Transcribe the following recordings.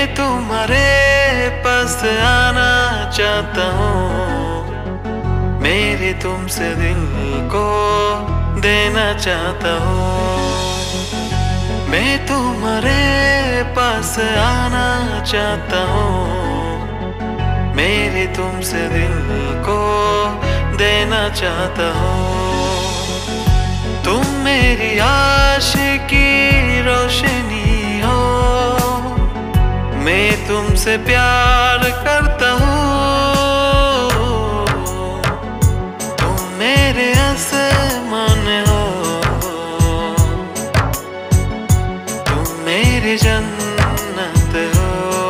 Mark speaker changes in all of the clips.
Speaker 1: मैं तुम्हारे पास आना चाहता हूँ, मेरे तुमसे दिल को देना चाहता हूँ। मैं तुम्हारे पास आना चाहता हूँ, मेरे तुमसे दिल को देना चाहता हूँ। तुम मेरी आशिकी रोशनी हो, मैं तुमसे प्यार करता हूँ। तुम मेरे आसमान हो, तुम मेरी जन्नत हो।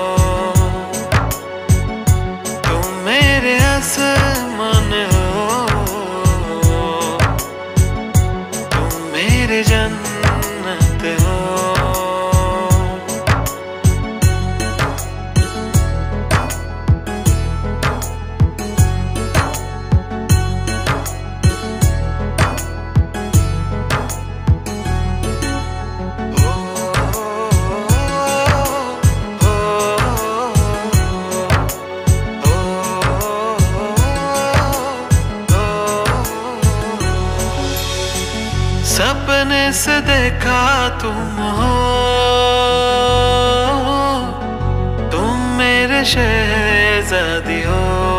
Speaker 1: तुम मेरे आसमान हो, तुम मेरी जन्नत हो। सपने से देखा तुम हो, तुम मेरे शहजादी हो।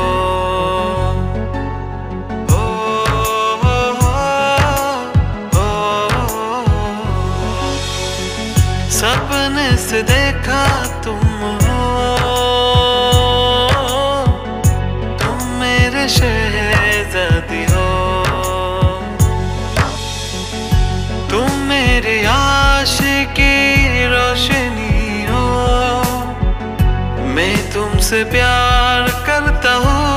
Speaker 1: सपने से देखा तुम हो, तुम मेरे शहजादी हो। तुम मेरी आशिकी रोशनी हो, मैं तुमसे प्यार करता हूँ।